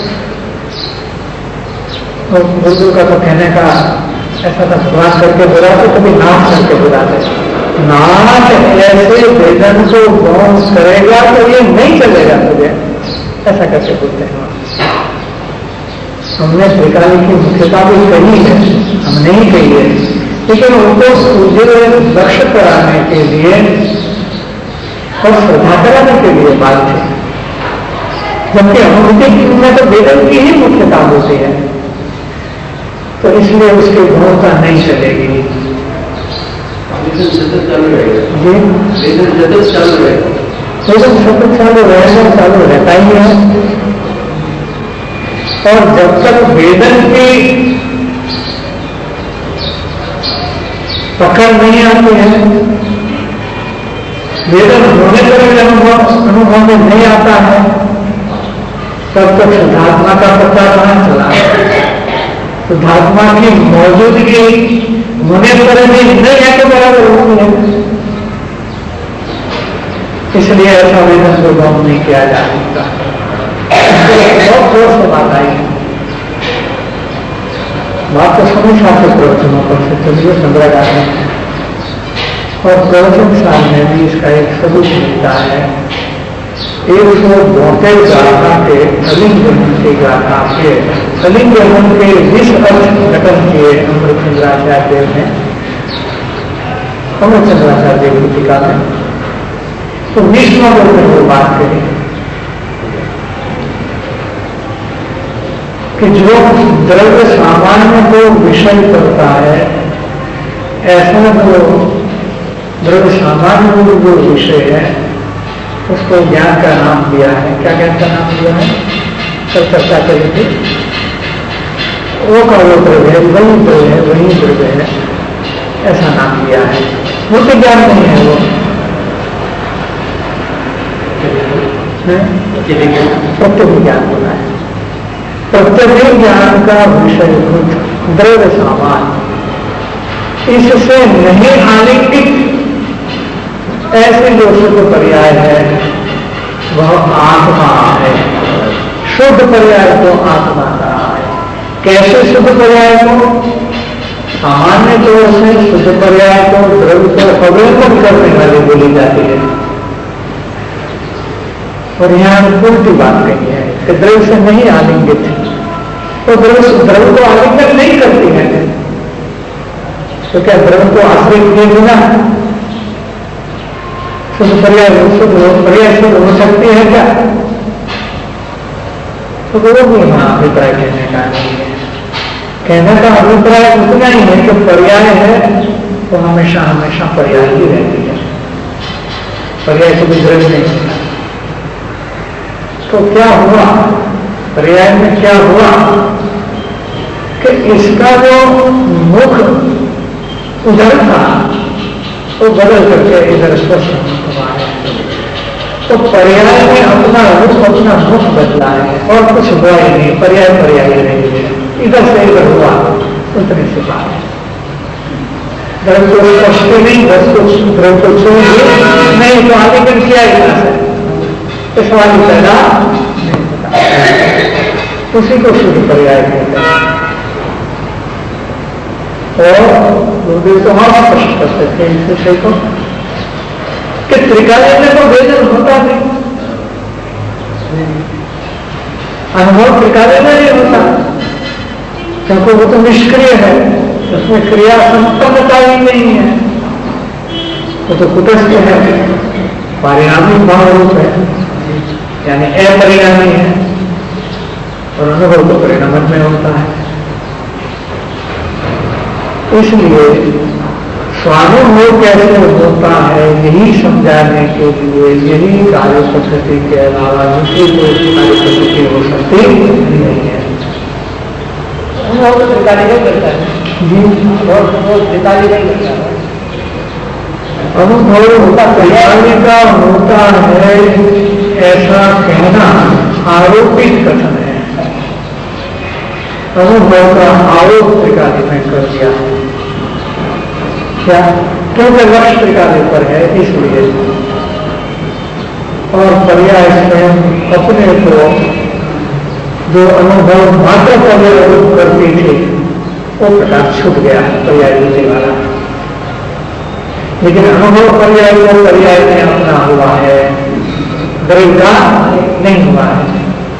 तो गुरुदेव का तो कहने का ऐसा था, भगवान करके बुलाते कभी नाम करके बुलाते, नाम ऐसे वेदन को गौन करेगा तो ये नहीं चलेगा तुझे, ऐसा करके बोलते हैं। हमने त्रिकाली की मुख्यता भी कही है, हम नहीं कही है, लेकिन उनको सूझे लक्ष्य कराने के लिए और श्रद्धा कराने के लिए बात है। जबकि अनुभूति में तो वेदन की ही मुख्यता होती है, तो इसलिए उसकी गुणवत्ता नहीं चलेगी। सतत चालू रहेगा जी, सतत चालू रहेगा, सतत चालू रहेगा, चालू रहता ही है। और जब तक वेदन की पकड़ नहीं आती है, वेदन होने पर भी अनुभव में नहीं आता है, तब तक शुद्धात्मा का पता कहां चला। शुद्धात्मा की मौजूदगी होने पर भी नहीं है के बराबर होती है, इसलिए ऐसा वेदन को गौन नहीं किया जा सकता। बहुत जोर से बात आई है, बात तो सभी शास्त्र प्रवचनों पर से चलिए संग्रह में, और प्रवचन सामने भी इसका एक सबूत मिलता है। 172 गाथा के अलिंगन की गाथा के अलिंगन के 20 अर्थ घटन किए अमृतचंद्राचार्य देव ने, अमृतचंद्राचार्य देव की टीका में। तो 20वां वर्ग में बात करी कि जो द्रव्य सामान्य को विषय करता है, ऐसा जो द्रव्य सामान्य जो विषय है उसको ज्ञान का नाम दिया है। क्या ज्ञान का नाम दिया है? सब चर्चा करी थी। वो का वो द्रव्य है, वही द्रव्य है, वही द्रव्य है, ऐसा नाम दिया है। वो तो ज्ञान नहीं है, वो प्रत्येक ज्ञान होना है। प्रत्येक ज्ञान का विषय द्रव्य सामान, इससे नहीं आलिंगित ऐसे जो शुद्ध पर्याय है वह आत्मा है। शुद्ध पर्याय को आत्मा कहा है। कैसे शुद्ध पर्याय को? सामान्य तौर से शुद्ध पर्याय को द्रव्य को अवलंबन करने वाली बोली जाती है, और यहाँ उल्टी बात कही है कि द्रव्य से नहीं आलिंगित है, तो द्रव्य को आलिंगन नहीं करती है। तो क्या द्रव्य को आश्रय किए बिना शुद्ध पर्याय शुद्ध हो सकती है क्या? तो वो भी हमारा अभिप्राय कहने का नहीं है। कहने का अभिप्राय उतना ही है कि पर्याय है तो हमेशा हमेशा पर्याय ही रहती है, पर्याय को भी द्रव्य नहीं होता। तो क्या हुआ पर्याय में? क्या हुआ कि इसका जो मुख उधर था वो बदल करके इधर स्पष्ट हुआ है। तो पर्याय में अपना रूप अपना मुख बदला है और कुछ हुआ ही नहीं, पर्याय पर्याय नहीं है, इधर से इधर हुआ, उतने से बात है। द्रव्य को स्पष्ट नहीं, द्रव्य को छोड़ नहीं तो आलिंगन किया ही ना है, इस वाली पैदा नहीं होता, उसी को शुद्ध पर्याय कहते हैं। और गुरुदेव तो और स्पष्ट करते थे इस विषय को कि त्रिकाल में तो वेदन होता नहीं, अनुभव त्रिकाल में नहीं होता, क्योंकि वो तो निष्क्रिय है, उसमें क्रिया संपन्नता ही नहीं है, वो तो कुटस्थ है, परिणामी भाव रूप है, यानी अपरिणामी है, और अनुभव तो परिणाम में होता है। इसलिए स्वानुभव कैसे होता है यही समझाने के लिए यही कार्य पद्धति के अलावा दूसरी कोई कार्य पद्धति हो सकती नहीं है। वो तो त्रिकाली नहीं करता है जी, और वो त्रिकाली नहीं करता है। अनुभव त्रिकाली का होता है ऐसा कहना आरोपित कथन है। अनुभव का आरोप त्रिकाली में कर दिया क्या, क्योंकि लक्ष्य त्रिकाली पर है इसलिए, और पर्याय स्वयं अपने को जो अनुभव मात्र पर आरोप करती थी वो प्रकार छूट गया पर्याय होने वाला, लेकिन अनुभव पर्याय को पर्याय में अपना हुआ है, द्रव्यता नहीं हुआ है।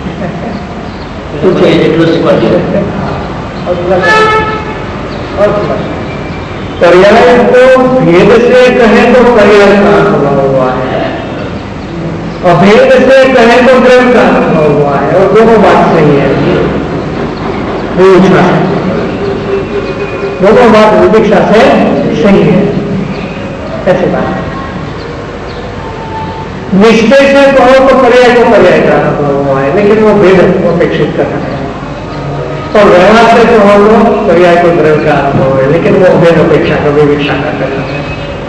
पर्याय को भेद से कहें तो पर्याय का अनुभव हुआ है, अभेद से कहें तो द्रव्य का अनुभव हुआ है, और दोनों बात सही है, विवक्षा है, दोनों बात विवक्षा से सही है। ऐसे बात निश्चय से कहो तो पर्याय को पर्याय का अनुभव हुआ है, लेकिन वो भेद अपेक्षित करना है, और व्यवहार से कहो तो पर्याय को द्रव्य का अनुभव है, लेकिन वो भेद अपेक्षा का विवक्षा का करना है।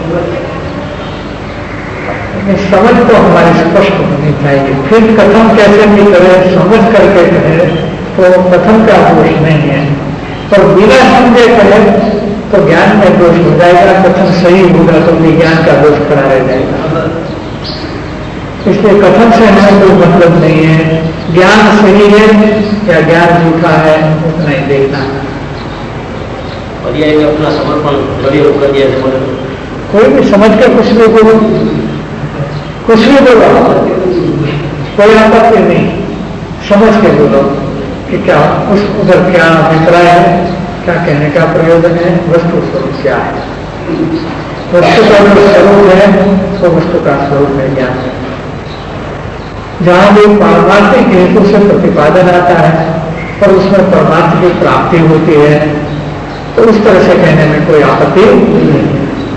समझ तो हमारी स्पष्ट होनी चाहिए, फिर कथन कैसे भी करे, समझ करके कहे तो कथन का दोष नहीं है, पर बिना समझे कहे तो ज्ञान में दोष हो जाएगा, कथन सही होगा तो विज्ञान का दोष खड़ा रह जाएगा। इसलिए कथन से हमें कोई मतलब नहीं है, ज्ञान सही है या ज्ञान झूठा है उतना ही देखना है। और ये अपना समर्पण कर दिया, कोई भी समझ कर कुछ भी बोलो, कुछ भी बोलो, कोई आपत्ति नहीं, समझ के बोलो कि क्या उस उधर क्या अभिप्राय है, क्या कहने का प्रयोजन है, वस्तु स्वरूप क्या है। वस्तु का जो स्वरूप है वो वस्तु का स्वरूप है ज्ञान। जहां भी पारमार्थिक हेतु से प्रतिपादन आता है और उसमें परमार्थ की प्राप्ति होती है तो उस तरह से कहने में कोई आपत्ति नहीं है।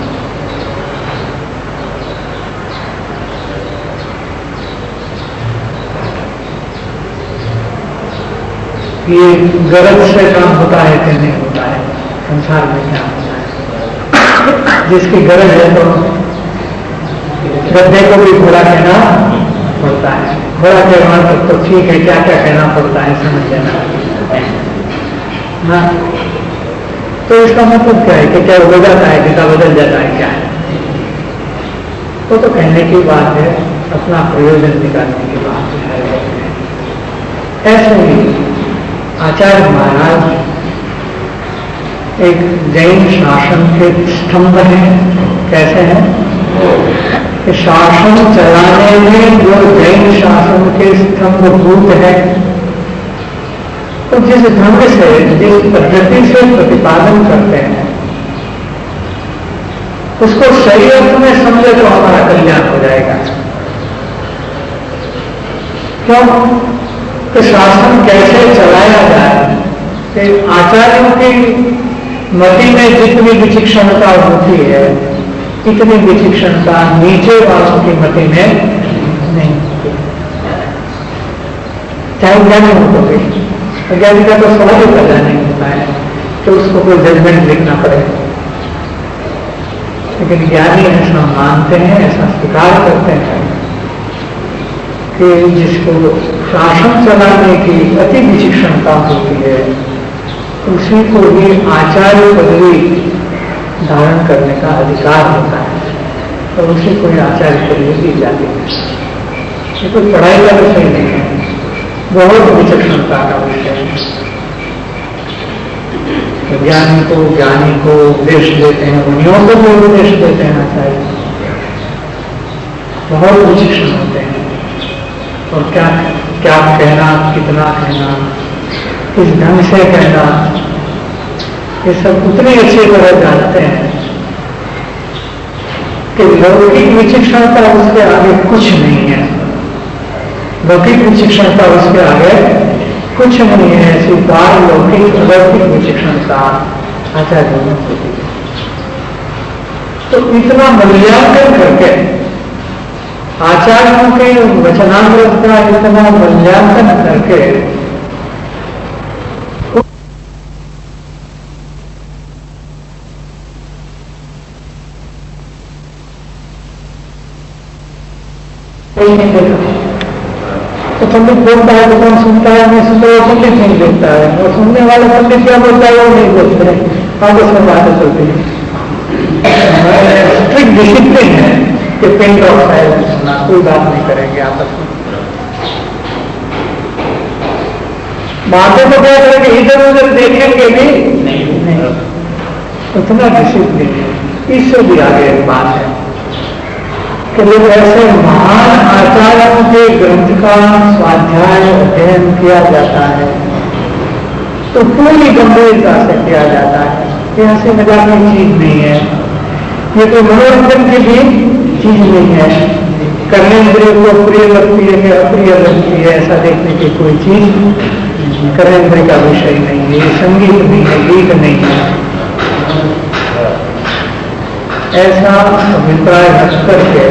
ये गरज से काम होता है कि नहीं होता है, संसार में क्या होता है। जिसकी गरज है तो गद्दे को भी घोड़ा कहना पड़ता है, घोड़ा कहना तक तो ठीक है, क्या क्या कहना पड़ता है समझ लेना। हाँ, तो इसका मतलब क्या है कि क्या हो जाता है, गीता बदल जाता है, क्या है वो तो कहने की बात है, अपना प्रयोजन निकालने की बात है। ऐसे ही आचार्य महाराज एक जैन शासन के स्तंभ हैं। कैसे हैं कि शासन चलाने में जो जैन शासन के स्तंभ भूत है, तो जिस ढंग से जिस पद्धति से प्रतिपादन करते हैं उसको सही अर्थ में समझे तो हमारा कल्याण हो जाएगा। क्यों कि शासन कैसे चलाया जाए, कि आचार्यों की मति में जितनी विचक्षणता होती है इतनी विचक्षणता नीचे वालों की मति में नहीं होती। चाहे ज्ञानी हो तो भी, ज्ञानी का तो सवाल ही पैदा नहीं होता है कि उसको कोई जजमेंट लिखना पड़े, लेकिन ज्ञानी ऐसा मानते हैं, ऐसा स्वीकार करते हैं कि जिसको शासन चलाने की अति विचक्षणता होती है उसी को ही आचार्य पदवी धारण करने का अधिकार होता है, और उसी को ही आचार्य पदवी दी जाती है। ये कोई पढ़ाई का विषय नहीं है, बहुत विचक्षणता का विषय है। तो ज्ञानी को उपदेश देते हैं, उन्हीं को भी उपदेश देते हैं आचार्य, बहुत विचक्षण होते हैं। और क्या क्या कहना, कितना कहना, किस ढंग से कहना, ये सब उतनी अच्छी तरह जानते हैं कि लौकिक विचक्षणता उसके आगे कुछ नहीं है। लौकिक विचक्षणता उसके आगे कुछ नहीं है, ऐसी बार लौकिक अलौकिक विचक्षणता आचार्य में होती है। तो इतना मूल्यांकन करके आचार्यों के वचनामृत का इतना मूल्यांकन करके कहीं नहीं देखा। तो पंडित बोलता है तो कौन सुनता है, नहीं सुनता है, पंडित नहीं देखता है, और सुनने वाले पंडित क्या बोलता है वो नहीं बोलते हैं, आपस में बातें चलती है। स्ट्रिक्ट डिसिप्लिन है कि पिन ड्रॉप साइलेंस सुना, कोई बात नहीं करेंगे आपस में। बातें तो क्या करेंगे, इधर उधर देखेंगे भी नहीं, उतना डिसिप्लिन है। इससे भी आगे एक बात है कि जब ऐसे महान आचार्यों के ग्रंथ का स्वाध्याय अध्ययन किया जाता है तो पूरी गंभीरता से किया जाता है। ये ऐसी मजाक की चीज नहीं है, ये कोई मनोरंजन की भी चीज नहीं है। कर्मेंद्रिय को प्रिय लगती है कि अप्रिय लगती है ऐसा देखने की कोई चीज कर्मेंद्रिय का विषय नहीं है। ये संगीत नहीं है, गीत नहीं है। ऐसा अभिप्राय रख करके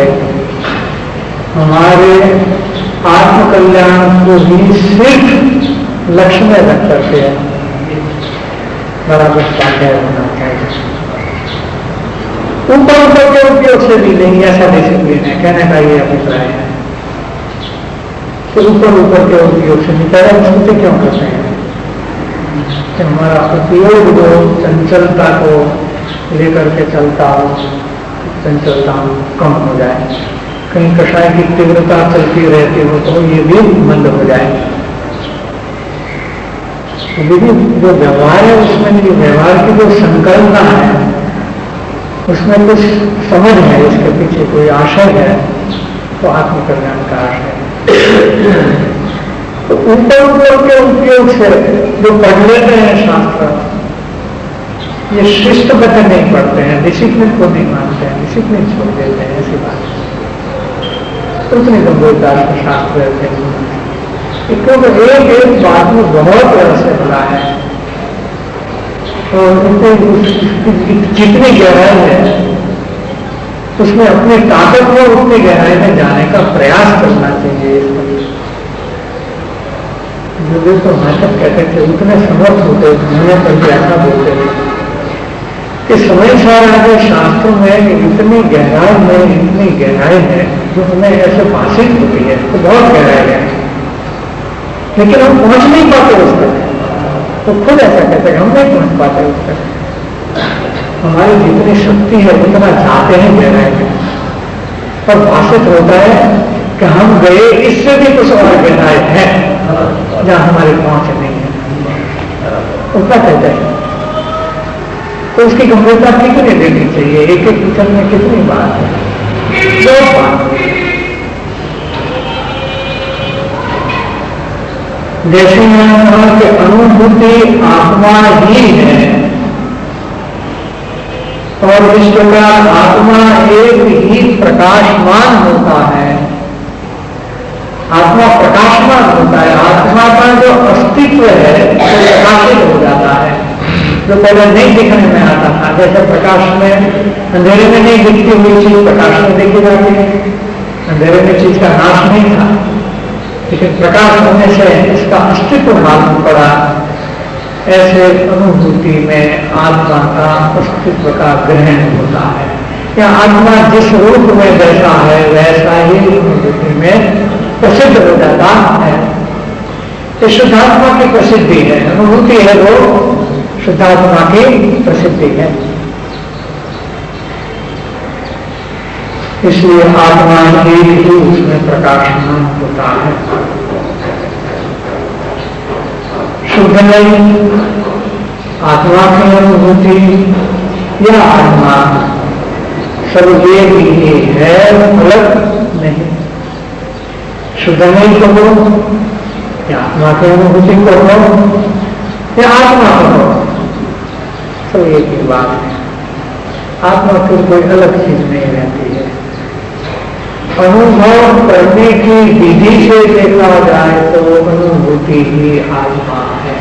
हमारे आत्मकल्याण को ही सिर्फ लक्ष्य में रख करके बराबर स्वाध्याय होना चाहिए। ऊपर ऊपर के उपयोग से भी नहीं, ऐसा डिसिप्लिन है, कहने का ये अभिप्राय है कि ऊपर ऊपर के उपयोग से नहीं। पहले सुनते क्यों करते हैं कि हमारा उपयोग जो चंचलता को लेकर के चलता हो, चंचलता कम हो जाए, कहीं कषाय की तीव्रता चलती रहती हो तो ये भी मंद हो जाए। जो व्यवहार है उसमें, जो व्यवहार की जो संकल्पना है उसमें कुछ समझ है, इसके पीछे कोई आशय है तो आत्मकल्याण का आशय। तो ऊपर ऊपर के उपयोग से जो पढ़ लेते हैं शास्त्र, ये शिस्तबद्ध नहीं पढ़ते हैं, डिसिप्लिन को नहीं मानते हैं, डिसिप्लिन छोड़ देते हैं, ऐसी बात है। उतनी गंभीरता से शास्त्र रहते हैं क्योंकि एक एक बात में बहुत रहस्य भरा है और जितनी गहराई है उसमें अपनी ताकत को उतनी गहराई में जाने का प्रयास करना चाहिए। जो तो नाटक कहते थे उतने समर्थ होते, दुनिया पर भी ऐसा बोलते थे कि समय सारे शास्त्रों में इतनी गहराई है जो हमें ऐसे भाषित होती है तो बहुत गहराई है, लेकिन हम पहुंच नहीं पाते उस तक। तो खुद ऐसा कहते हैं हम नहीं पहुंच पाते उस तक। हमारी जितनी शक्ति है उतना जाते हैं गहराई में, और भाषित होता है कि हम गए इससे भी कुछ और गहराई है जहां हमारी पहुंच नहीं है, उतना कहते हैं। तो उसकी गंभीरता कितनी देखनी चाहिए, एक एक विचल में कितनी बात है, दो बात। जैसे मैंने कहा कि अनुभूति आत्मा ही है, और इस प्रकार आत्मा एक ही प्रकाशमान होता है। आत्मा प्रकाशमान होता है, आत्मा का जो अस्तित्व है वो प्रकाशित हो जाता है, जो पहले नहीं दिखने में आता था। जैसे प्रकाश में, अंधेरे में नहीं दिखती हुई चीज प्रकाश में देखी जाती है, अंधेरे में चीज का नाश नहीं था, लेकिन प्रकाश होने से इसका अस्तित्व मालूम पड़ा। ऐसे अनुभूति में आत्मा का अस्तित्व का ग्रहण होता है, या आत्मा जिस रूप में बैठा है वैसा ही अनुभूति में प्रसिद्ध हो जाता है। ये शुद्धात्मा की प्रसिद्धि है, अनुभूति है वो शुद्धात्मा की प्रसिद्धि है। इसलिए आत्मा एक ही उसमें प्रकाशमान होता है। शुद्ध नहीं आत्मा की अनुभूति या आत्मा सब एक ही है, अलग नहीं। शुद्ध नहीं कहो या आत्मा की अनुभूति कहो या आत्मा कहो, सब एक ही बात है। आत्मा फिर कोई अलग चीज नहीं रहती है। अनुभव करने की विधि से देखा जाए तो अनुभूति ही आत्मा है,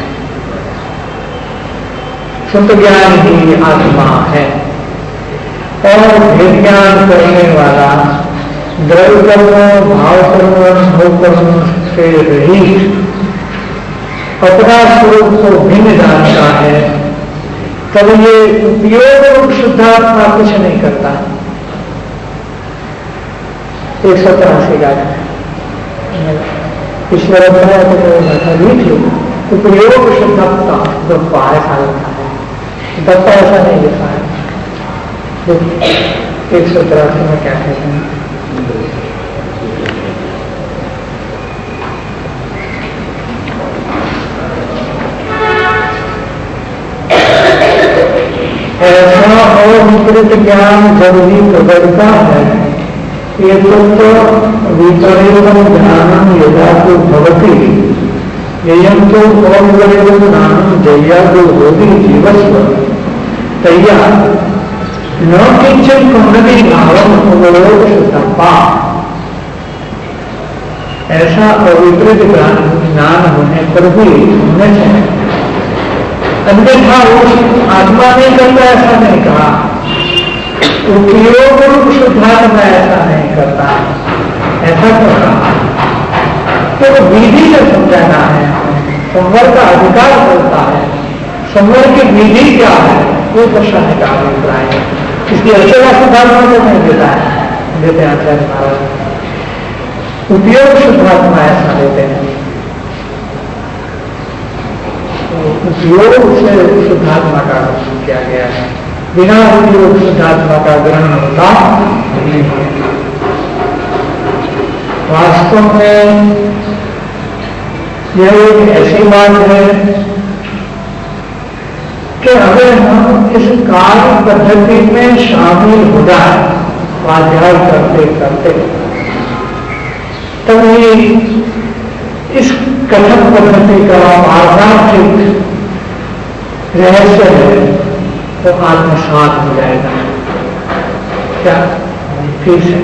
शुद्ध ज्ञान ही आत्मा है। और भेद ज्ञान करने वाला द्रव्य कर्म, भाव कर्म, अनुभव कर्म से रहित अपना स्वरूप को भिन्न जानता है, तब ये उपयोग रूप शुद्धात्मा कुछ नहीं करता। 183 का ईश्वर भाषा भी थी। उपयोग शुद्धता दत्ता ऐसा लिखा है, दत्ता ऐसा नहीं लिखा है। 183 में क्या कहते हैं? ऐसा और विपरीत ज्ञान जब भी प्रगटता है, ये तो विपरीतम ज्ञानम यदा तो भवती यम तो अविपरीतम ज्ञानम जया तो होगी जीवस्व तैया न किंचन कुंडली भावम उपयोग शुद्धपा। ऐसा अविपरीत ज्ञान होने पर भी होने चाहिए, अन्यथा उस आत्मा ने करता ऐसा नहीं कहा, उपयोग रूप शुद्धात्मा ऐसा नहीं करता, ऐसा क्यों कहा? तो विधि से समझाना है, संवर का अधिकार होता है, संवर की विधि क्या है वो दर्शाने का अभिप्राय है। इसलिए अचला शुद्धात्मा को नहीं देता है, देते आचार्य महाराज उपयोग शुद्धात्मा ऐसा देते हैं। उपयोग से शुद्धात्मा का ग्रहण किया गया है, बिना उपयोग शुद्धात्मा का ग्रहण होता नहीं है। वास्तव में यह एक ऐसी बात है कि अगर हम इस कार्य पद्धति में शामिल हो जाए स्वाध्याय करते करते, तभी इस कथन पद्धति का पारमार्थिक रहस्य है तो आत्मसात हो जाएगा। क्या ठीक है?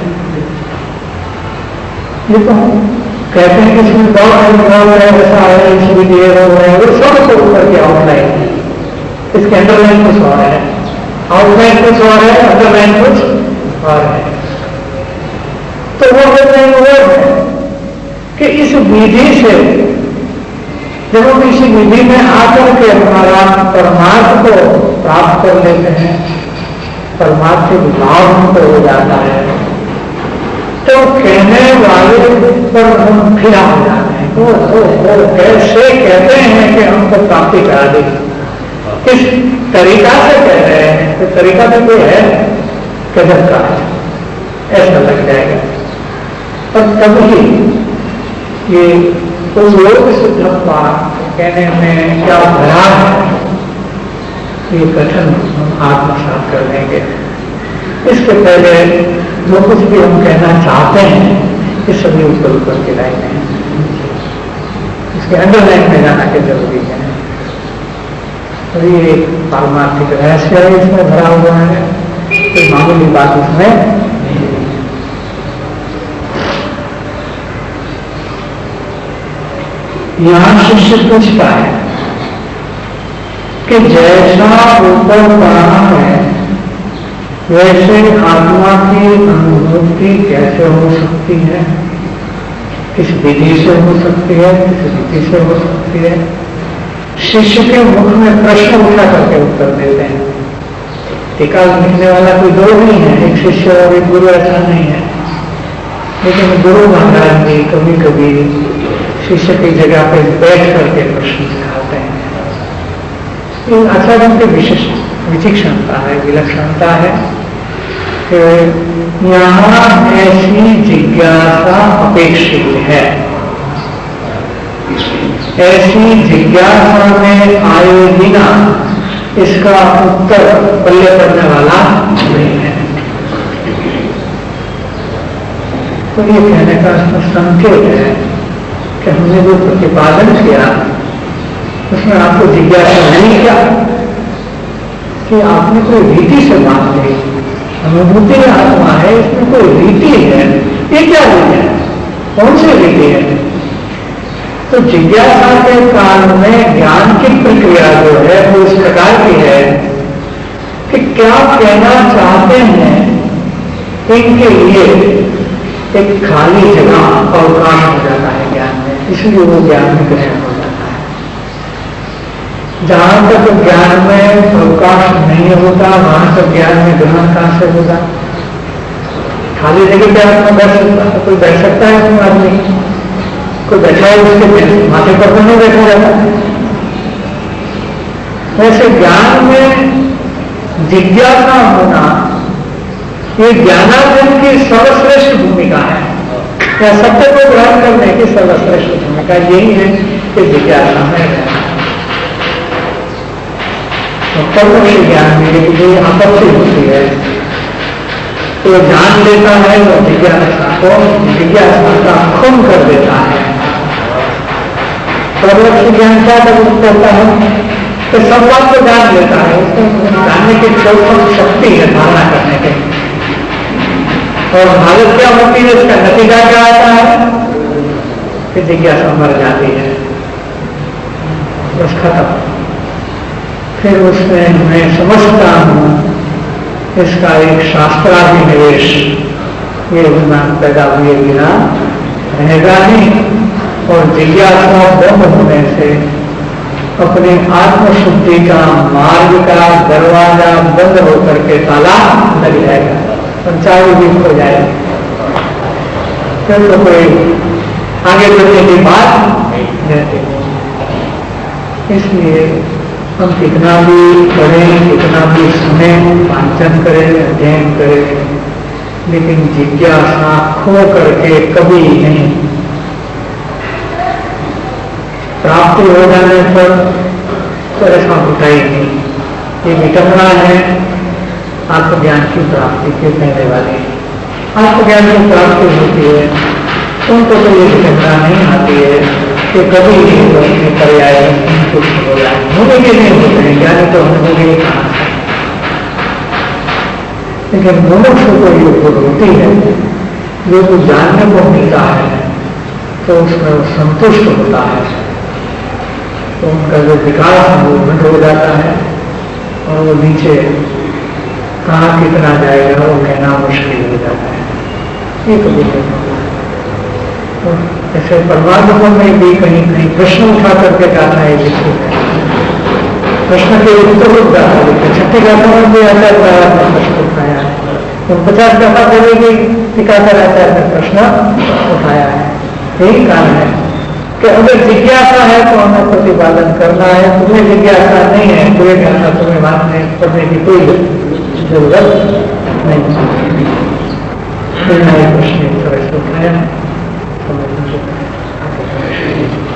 ये तो कहते हैं कि इसमें बहुत है, ऐसा है, इसमें ये रोग है, वो सब को ऊपर की आउटलाइन है, इसके अंडरलाइन कुछ और है, आउटलाइन कुछ और है, अंडरलाइन कुछ और है। तो वो अंडरलाइन वो है कि इस विधि से जब हम इसी विधि में आकर के हमारा परमार्थ को प्राप्त कर लेते हैं, परमार्थ लाभ हमको हो जाता है, तो कहने वाले पर हम फिरा हो जाते हैं। वो कैसे कहते हैं कि हमको प्राप्ति करा दी, किस तरीका से कह रहे हैं, तो तरीका तो कोई है गजब का है, ऐसा लग जाएगा। और तभी ये उपयोग शुद्धत्वा कहने में क्या भरा है, ये कथन हम आत्मसात कर लेंगे। इसके पहले जो कुछ भी हम कहना चाहते हैं ये सभी ऊपर ऊपर की लाइन है, इसके अंडरलाइन में जाना के जरूरी है। तो ये पारमार्थिक रहस्य है, इसमें भरा हुआ है, कोई मामूली बात उसमें नहीं है। यहां शिष्य पूछता है कि जैसा ऊपर कहा है वैसे आत्मा की अनुभूति कैसे हो सकती है, किस विधि से हो सकती है, किस रीति से हो सकती है। शिष्य के मुख में प्रश्न उठा करके उत्तर देते हैं। टीका लिखने वाला कोई दो नहीं है, एक शिष्य और एक गुरु, ऐसा नहीं है। लेकिन गुरु महाराज भी कभी कभी शिष्य की जगह पर बैठ करके प्रश्न सिखाते हैं। आचार्यों की विशिष्ट विचक्षणता है, विलक्षणता है कि यहाँ ऐसी जिज्ञासा अपेक्षित है, ऐसी जिज्ञासा में आए बिना इसका उत्तर पल्ले पड़ने वाला नहीं है। तो ये कहने का संकेत है कि हमने जो प्रतिपादन किया उसमें आपको जिज्ञासा नहीं क्या कि आपने कोई रीति से बात ली, अनुभूति आत्मा है, इसमें कोई रीति है, ये क्या रीति है, कौन सी रीति है? तो जिज्ञासा के काल में ज्ञान की प्रक्रिया जो है वो इस प्रकार की है कि क्या कहना चाहते हैं इनके लिए एक खाली जगह अवकाश हो जाता है ज्ञान में, इसलिए वो ज्ञान में ग्रहण हो जाता है। जहां तक ज्ञान में अवकाश नहीं होता वहां तक ज्ञान में ग्रहण कहां से होगा? खाली जगह पे आत्मा बैठ सकता है, कोई बैठ सकता है उसमें आदमी? कोई बैठा है उसके माथे पर तो नहीं बैठा जाता। वैसे ज्ञान में जिज्ञासा होना ये ज्ञानार्जन की सर्वश्रेष्ठ भूमिका है, या सत्य को ग्रहण करने की सर्वश्रेष्ठ भूमिका यही है कि जिज्ञासा में परमर्श ज्ञान में जो आपत्ति होती है तो जान लेता है वो जिज्ञासा का खून कर देता है। परमर्श ज्ञान क्या करता है कि सब बात को जान लेता है, उसको जानने की चौथम शक्ति है धारणा करने के। और हालत क्या होती है, इसका नतीजा क्या आता है कि जिज्ञासा मर जाती है, बस खत्म। फिर उसमें मैं समझता हूं इसका एक शास्त्राभिनिवेश ये विज्ञान पैदा हुए बिना रहेगा नहीं, और जिज्ञासा बंद होने से अपने आत्मशुद्धि का मार्ग का दरवाजा बंद होकर के ताला लग जाएगा, संचार भी हो जाएगा, फिर तो कोई आगे बढ़ने की बात नहीं। इसलिए हम कितना भी पढ़ें, कितना भी सुने, वांचन करें, अध्ययन करें, लेकिन जिज्ञासा खो करके कभी नहीं। प्राप्ति हो जाने पर तो ऐसा होता ही नहीं। ये विटंबना है आत्मज्ञान की प्राप्ति के पहले वाली। आत्मज्ञान की प्राप्ति होती है उनको तो ये विटंबना नहीं आती है कि कभी नहीं अपने पर्याय कुछ हो जाए, होने के नहीं होते हैं, ज्ञानी तो होने के लिए कहा। लेकिन मनुष्य को ये भूल होती है जो कुछ जानने को मिलता है तो उसमें वो संतुष्ट होता है, तो उनका जो विकास है वो बंद हो जाता है और वो नीचे कहाँ कितना जाएगा वो कहना मुश्किल हो जाता है। ये कभी नहीं होता। ऐसे परमात्मा में भी कहीं कहीं प्रश्न उठा करके गाथा है, लिखते हैं प्रश्न के उत्तर रूप गाथा लिखते, छठी गाथा में भी आचार्य ने प्रश्न उठाया है, तो 50 गाथा बोलेगी टीकाकर आचार्य ने प्रश्न उठाया है। यही कारण है कि अगर जिज्ञासा है तो हमें प्रतिपादन करना है, तुम्हें जिज्ञासा नहीं है कोई गाथा तुम्हें मानने पढ़ने की कोई जरूरत नहीं। प्रश्न एक तरह से उठाया है।